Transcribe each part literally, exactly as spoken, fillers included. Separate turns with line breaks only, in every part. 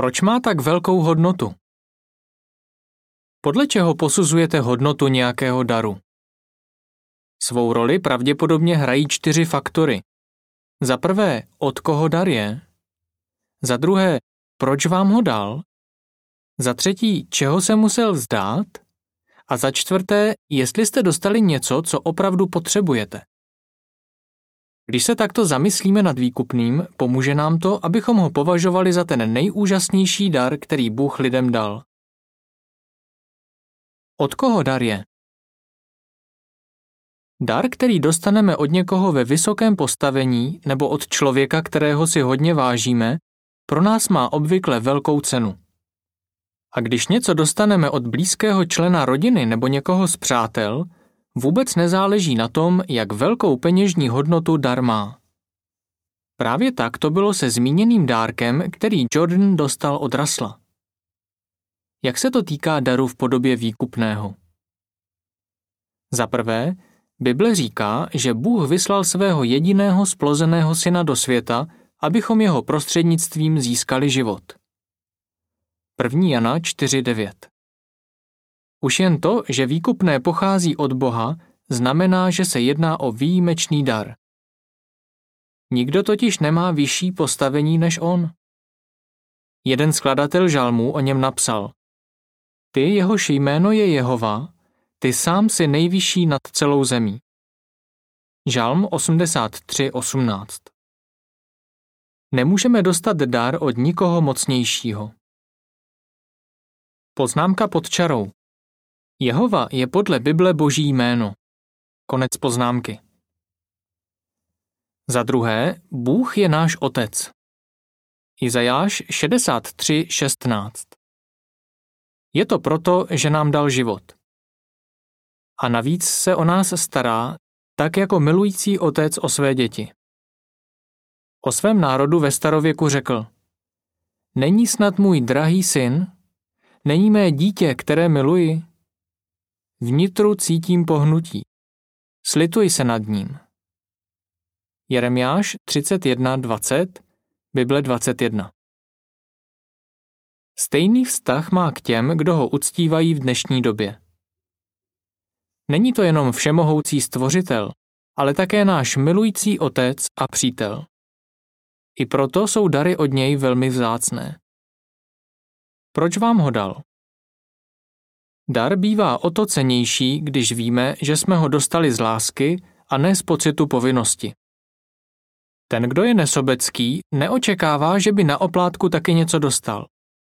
Proč má tak velkou hodnotu? Podle čeho posuzujete hodnotu nějakého daru? Svou roli pravděpodobně hrají čtyři faktory. Za prvé, od koho dar je? Za druhé, proč vám ho dal? Za třetí, čeho se musel vzdát? A za čtvrté, jestli jste dostali něco, co opravdu potřebujete. Když se takto zamyslíme nad výkupným, pomůže nám to, abychom ho považovali za ten nejúžasnější dar, který Bůh lidem dal. Od koho dar je? Dar, který dostaneme od někoho ve vysokém postavení nebo od člověka, kterého si hodně vážíme, pro nás má obvykle velkou cenu. A když něco dostaneme od blízkého člena rodiny nebo někoho z přátel, vůbec nezáleží na tom, jak velkou peněžní hodnotu dar má. Právě tak to bylo se zmíněným dárkem, který Jordan dostal od Russella. Jak se to týká daru v podobě výkupného? Za prvé, Bible říká, že Bůh vyslal svého jediného splozeného syna do světa, abychom jeho prostřednictvím získali život. první Jana čtyři devět. Už jen to, že výkupné pochází od Boha, znamená, že se jedná o výjimečný dar. Nikdo totiž nemá vyšší postavení než on. Jeden skladatel žalmů o něm napsal: Ty, jehož jméno je Jehova, ty sám si nejvyšší nad celou zemí. Žalm osmdesát tři osmnáct. Nemůžeme dostat dar od nikoho mocnějšího. Poznámka pod čarou. Jehova je podle Bible Boží jméno. Konec poznámky. Za druhé, Bůh je náš Otec. Izajáš šedesát tři šestnáct. Je to proto, že nám dal život. A navíc se o nás stará, tak jako milující otec o své děti. O svém národu ve starověku řekl: Není snad můj drahý syn? Není mé dítě, které miluji? Vnitru cítím pohnutí. Slituj se nad ním. Jeremiáš třicet jedna dvacet, Bible dvacet jedna. Stejný vztah má k těm, kdo ho uctívají v dnešní době. Není to jenom všemohoucí stvořitel, ale také náš milující otec a přítel. I proto jsou dary od něj velmi vzácné. Proč vám ho dal? Dar bývá o to cennější, když víme, že jsme ho dostali z lásky a ne z pocitu povinnosti. Ten, kdo je nesobecký, neočekává, že by na oplátku taky něco dostal.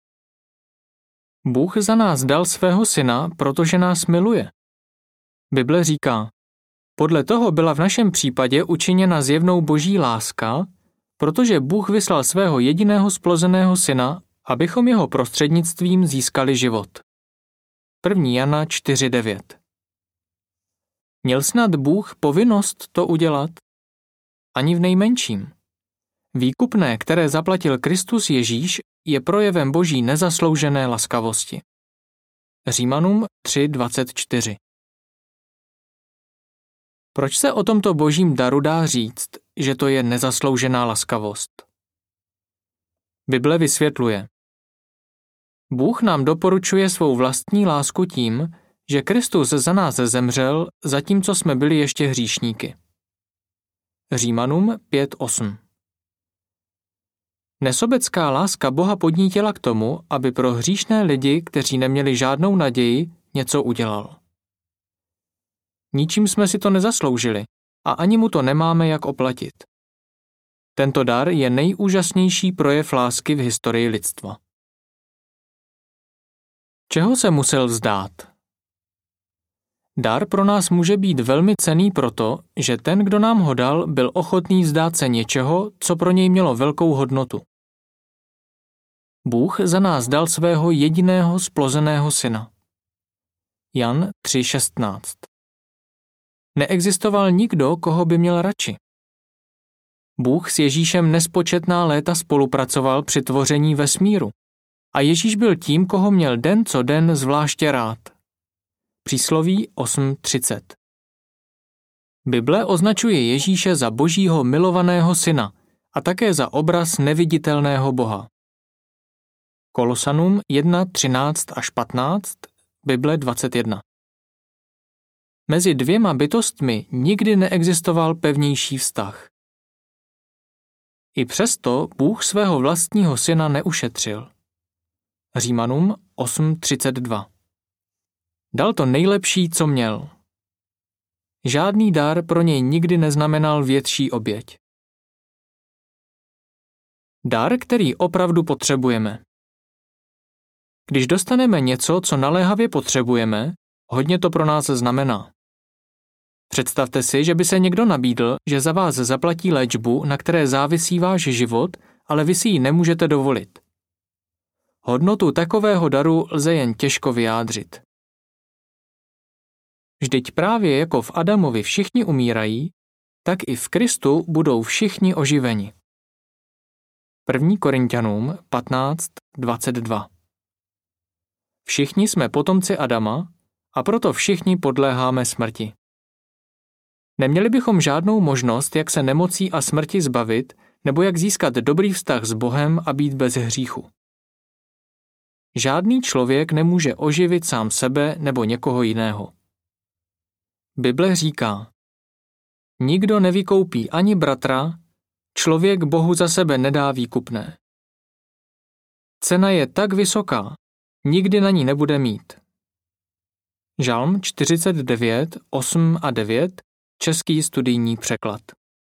Bůh za nás dal svého syna, protože nás miluje. Bible říká: Podle toho byla v našem případě učiněna zjevnou boží láska, protože Bůh vyslal svého jediného splozeného syna, abychom jeho prostřednictvím získali život. první Jana čtyři devět. Měl snad Bůh povinnost to udělat? Ani v nejmenším. Výkupné, které zaplatil Kristus Ježíš, je projevem boží nezasloužené laskavosti. Římanům tři dvacet čtyři. Proč se o tomto božím daru dá říct, že to je nezasloužená laskavost? Bible vysvětluje: Bůh nám doporučuje svou vlastní lásku tím, že Kristus za nás zemřel, zatímco jsme byli ještě hříšníky. Římanům pět osm. Nesobecká láska Boha podnítila k tomu, aby pro hříšné lidi, kteří neměli žádnou naději, něco udělal. Ničím jsme si to nezasloužili a ani mu to nemáme jak oplatit. Tento dar je nejúžasnější projev lásky v historii lidstva. Čeho se musel vzdát? Dar pro nás může být velmi cenný proto, že ten, kdo nám ho dal, byl ochotný vzdát se něčeho, co pro něj mělo velkou hodnotu. Bůh za nás dal svého jediného splozeného syna. Jan tři šestnáct. Neexistoval nikdo, koho by měl radši. Bůh s Ježíšem nespočetná léta spolupracoval při tvoření vesmíru a Ježíš byl tím, koho měl den co den zvláště rád. Přísloví osm třicet. Bible označuje Ježíše za Božího milovaného syna a také za obraz neviditelného Boha. Kolosanům jedna třináct až patnáct, Bible dvacet jedna. Mezi dvěma bytostmi nikdy neexistoval pevnější vztah. I přesto Bůh svého vlastního syna neušetřil. Římanům osm třicet dva. Dal to nejlepší, co měl. Žádný dar pro něj nikdy neznamenal větší oběť. Dar, který opravdu potřebujeme. Když dostaneme něco, co naléhavě potřebujeme, hodně to pro nás znamená. Představte si, že by se někdo nabídl, že za vás zaplatí léčbu, na které závisí váš život, ale vy si ji nemůžete dovolit. Hodnotu takového daru lze jen těžko vyjádřit. Vždyť právě jako v Adamovi všichni umírají, tak i v Kristu budou všichni oživeni. první Korinťanům patnáct dvacet dva. Všichni jsme potomci Adama a proto všichni podléháme smrti. Neměli bychom žádnou možnost, jak se nemocí a smrti zbavit, nebo jak získat dobrý vztah s Bohem a být bez hříchu. Žádný člověk nemůže oživit sám sebe nebo někoho jiného. Bible říká: nikdo nevykoupí ani bratra, člověk Bohu za sebe nedá výkupné. Cena je tak vysoká, nikdy na ní nebude mít. Žalm čtyřicet devět, osm a devět, český studijní překlad.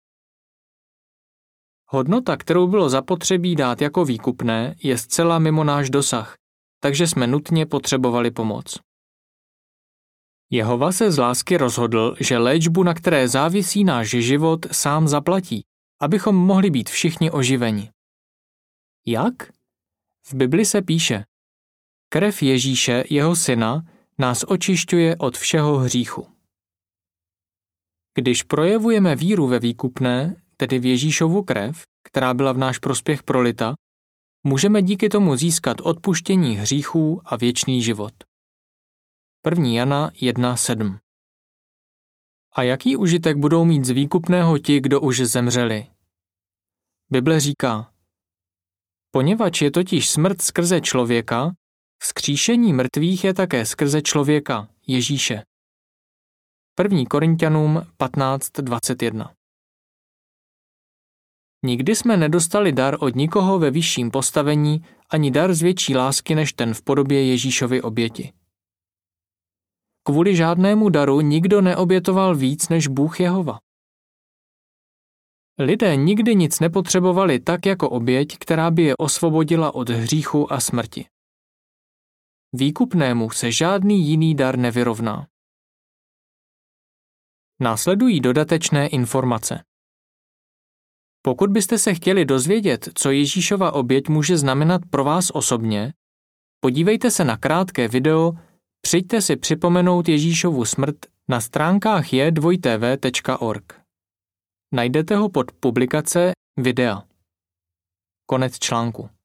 Hodnota, kterou bylo zapotřebí dát jako výkupné, je zcela mimo náš dosah, takže jsme nutně potřebovali pomoc. Jehova se z lásky rozhodl, že léčbu, na které závisí náš život, sám zaplatí, abychom mohli být všichni oživeni. Jak? V Bibli se píše: krev Ježíše, jeho syna, nás očišťuje od všeho hříchu. Když projevujeme víru ve výkupné, tedy v Ježíšovu krev, která byla v náš prospěch prolita, můžeme díky tomu získat odpuštění hříchů a věčný život. první Jana jedna sedm. A jaký užitek budou mít z výkupného ti, kdo už zemřeli? Bible říká: poněvadž je totiž smrt skrze člověka, vzkříšení mrtvých je také skrze člověka, Ježíše. první Korinťanům patnáct dvacet jedna. Nikdy jsme nedostali dar od nikoho ve vyšším postavení ani dar z větší lásky než ten v podobě Ježíšovy oběti. Kvůli žádnému daru nikdo neobětoval víc než Bůh Jehova. Lidé nikdy nic nepotřebovali tak jako oběť, která by je osvobodila od hříchu a smrti. Výkupnému se žádný jiný dar nevyrovná. Následují dodatečné informace. Pokud byste se chtěli dozvědět, co Ježíšova oběť může znamenat pro vás osobně, podívejte se na krátké video Přijďte si připomenout Ježíšovu smrt na stránkách je dvoj té vé tečka org. Najdete ho pod publikace videa. Konec článku.